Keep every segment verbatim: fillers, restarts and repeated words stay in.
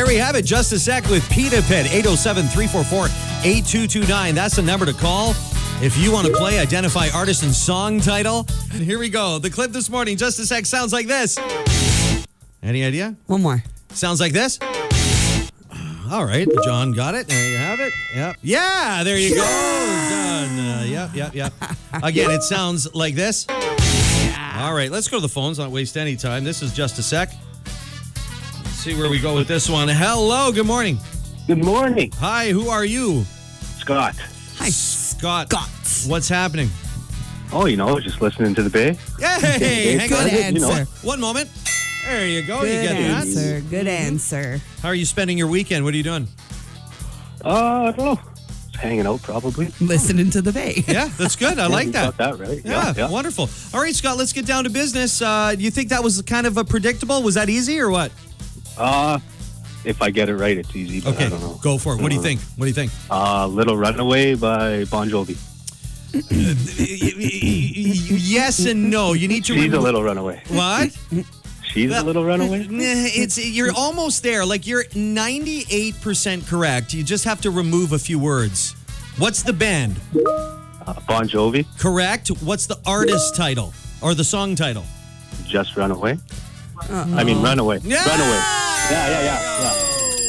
we have it. Just a sec with Pita Pit. eight oh seven, three four four, eight two two nine. That's the number to call if you want to play Identify Artist and Song Title. And here we go. The clip this morning, Just a Sec, sounds like this. Any idea? One more. Sounds like this. All right. John got it. There you have it. Yep. Yeah, there you go. Done. Uh, yep, yep, yep. Again, it sounds like this. All right. Let's go to the phones. Not waste any time. This is Just a Sec. Let's see where we go with this one. Hello. Good morning. Good morning. Hi. Who are you? Scott. Hi, Scott. Scott. What's happening? Oh, you know, just listening to the Bay. Hey, hang on. Good answer. You know. One moment. There you go. You Good get that. answer. Good answer. How are you spending your weekend? What are you doing? Uh, I don't know. Just hanging out, probably. Listening to the Bay. Yeah, that's good. I like You that. got that right. Yeah, yeah. wonderful. All right, Scott, let's get down to business. Uh, do you think that was kind of a predictable? Was that easy or what? Uh, if I get it right, it's easy, but Okay, I don't know. go for it. What do you think? What do you think? Uh, Little Runaway by Bon Jovi. Yes and no. You need to. She's remo- a little runaway. What? She's a little runaway? Nah, It's you're almost there. Like you're ninety-eight percent correct. You just have to remove a few words. What's the band? Uh, Bon Jovi, Correct. What's the artist title or the song title? Just Runaway. I mean, Runaway. Yeah! Runaway. Yeah, yeah, yeah, yeah.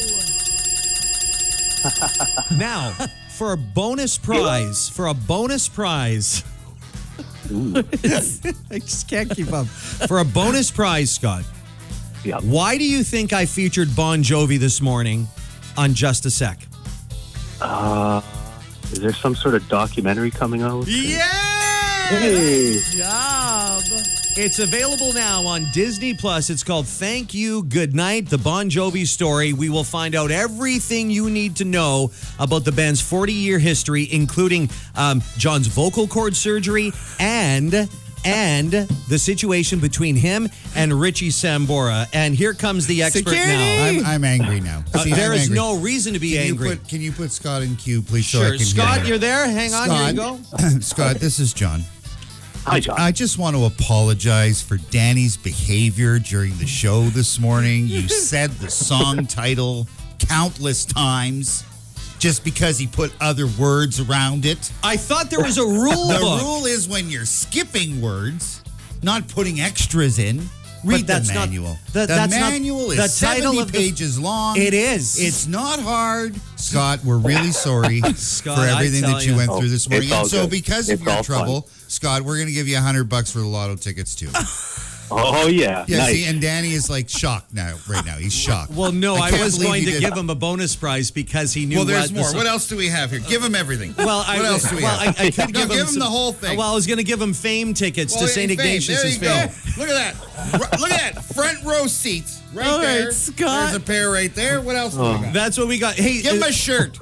Now, for a bonus prize, for a bonus prize. I just can't keep up. For a bonus prize, Scott, Yeah. why do you think I featured Bon Jovi this morning on Just a Sec? Uh, is there some sort of documentary coming out? Yeah! Hey. Job. It's available now on Disney Plus. It's called Thank You, Good Night, the Bon Jovi story. We will find out everything you need to know about the band's forty-year history, including um, John's vocal cord surgery and and the situation between him and Richie Sambora. And here comes the expert Security! now. I'm, I'm angry now. Uh, See, there I'm is angry. no reason to be Can angry. You put, can you put Scott in queue, please? So I Sure. can Scott, hear you're there? Hang on, here you go. Scott, Scott, this is John. Hi, John. I just want to apologize for Danny's behavior during the show this morning. You said the song title countless times just because he put other words around it. I thought there was a rule The book. rule is when you're skipping words, not putting extras in. Read that's the not- manual. the- the that's not- manual the is title seventy of the- pages long. It is. It's not hard. Scott, we're really sorry Scott, for I everything tell that you ya. went Oh, through this morning. it's all And so good. because It's of your all fun. trouble, Scott, we're going to give you one hundred bucks for the lotto tickets too. Oh, yeah. Yeah, nice. see, and Danny is like shocked now, right now. He's shocked. Well, no, I, can't was believe going you to did- give him a bonus prize because he knew Well, there's what more. the- What else do we have here? Give him everything. Well, I, what else do we well, have? I, I could No, give, give him some- the whole thing. Well, I was going to give him fame tickets Well, to Saint in fame. Ignatius's There you fame. go. Look at that. R- Look at that. Front row seats. Right All right, there. Scott. There's a pair right there. What else do we got? That's what we got. Hey, Give him uh, a shirt.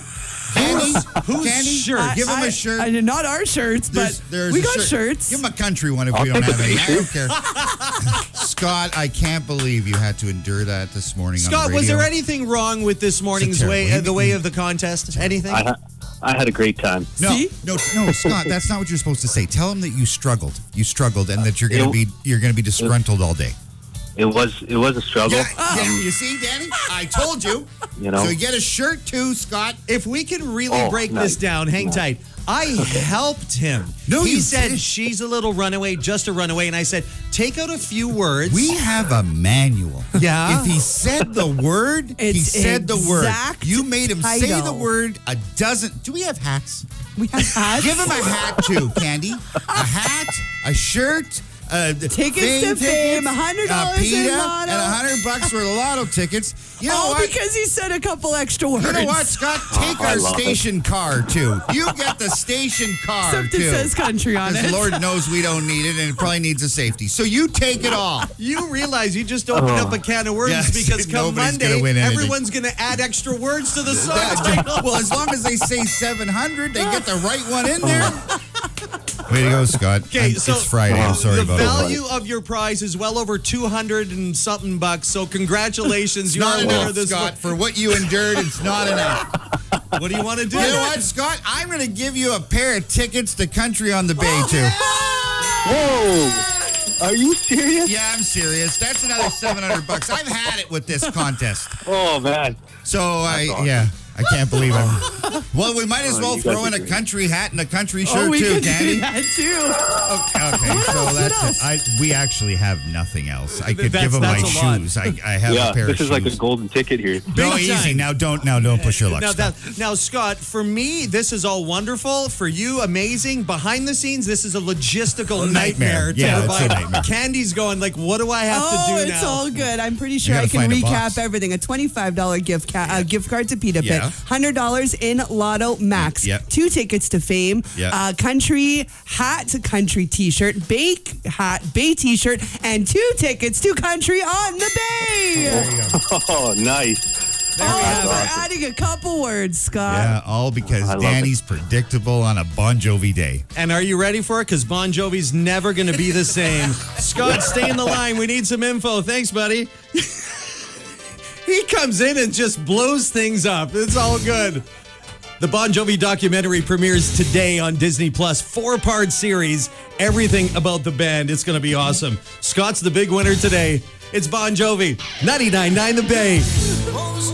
Candy, whose Candy, shirt? I- Give him I- a shirt. I, not our shirts, There's- but there's we a got shirt. shirts. Give him a country one if I'll we don't take have a any. I don't t-shirt. care. Scott, I can't believe you had to endure that this morning on Scott, the was radio. there anything wrong with this morning's terrible- way, uh, the way of the contest? Anything? I, ha- I had a great time. No, See? no, no, Scott. That's not what you're supposed to say. Tell him that you struggled. You struggled, and that you're going to It- be you're going to be disgruntled all day. It was it was a struggle. Yeah, yeah, you see, Danny, I told you. You know. So you get a shirt too, Scott. If we can really Oh, break nice. this down, hang Nice. tight. I helped him. No, he you said didn't. she's a little runaway, just a runaway, and I said take out a few words. We have a manual. Yeah? If he said the word, he It's said the word. exact You made him say the title. word a dozen. Do we have hats? We have hats. Give him a hat too, Candy. A hat, a shirt, uh, Tickets to fame, one hundred dollars a in pita, lotto. and a hundred bucks for the lotto tickets. You know All what? because he said a couple extra words. You know what, Scott? Take Oh, I our love it. station car too. You get the station car Except too. it says country on Because it. Lord knows we don't need it, and it probably needs a safety. So you take it all. You realize you just opened Oh. up a can of worms Yes, because come nobody's Monday, gonna win anything. everyone's going to add extra words to the song That- title. well, as long as they say seven hundred, they get the right one in there. Way to go, Scott. Okay, I'm- so it's Friday. I'm sorry the about it. value of your prize is well over two hundred and something bucks. So congratulations, It's you're not a winner enough, this Scott. For what you endured, it's not enough. What do you want to do? You know what, Scott? I'm going to give you a pair of tickets to Country on the Bay, too. Whoa! Are you serious? Yeah, I'm serious. That's another seven hundred bucks. I've had it with this contest. Oh, man. So I, awesome. yeah, I can't believe it. Well, we might as Oh, well you throw guys in are a great. country hat and a country Oh, shirt we too, could Danny. do that too. Okay, What so else? What that's else? it. I, we actually have nothing else. I could That's- give him my that's a lot. shoes. I, I have Yeah, a pair this of is like a shoes. golden ticket here. No, Big easy. time. Now don't now don't push your luck. Now, Scott. that, now, Scott, for me, this is all wonderful. For you, amazing. Behind the scenes, this is a logistical A nightmare. nightmare. to Yeah, it's a provide. nightmare. Candy's going like, what do I have Oh, to do it's now? all good. I'm pretty sure gotta I can find a recap box. everything. A twenty-five dollars gift ca- uh, gift card to Pita Pit, Yeah. one hundred dollars in Lotto Max, Yep. two tickets to Fame, Yep. uh, country hat, country T-shirt, Bake hat, Bay T-shirt, and two tickets to Country on the Bay. Oh, nice. There we Oh, have we're it. adding a couple words, Scott. Yeah, all because I love Danny's predictable on a Bon Jovi day. And are you ready for it? Because Bon Jovi's never going to be the same. Scott, stay in the line. We need some info. Thanks, buddy. He comes in and just blows things up. It's all good. The Bon Jovi documentary premieres today on Disney Plus. Four-part series, everything about the band. It's going to be awesome. Scott's the big winner today. It's Bon Jovi, ninety-nine point nine The Bay.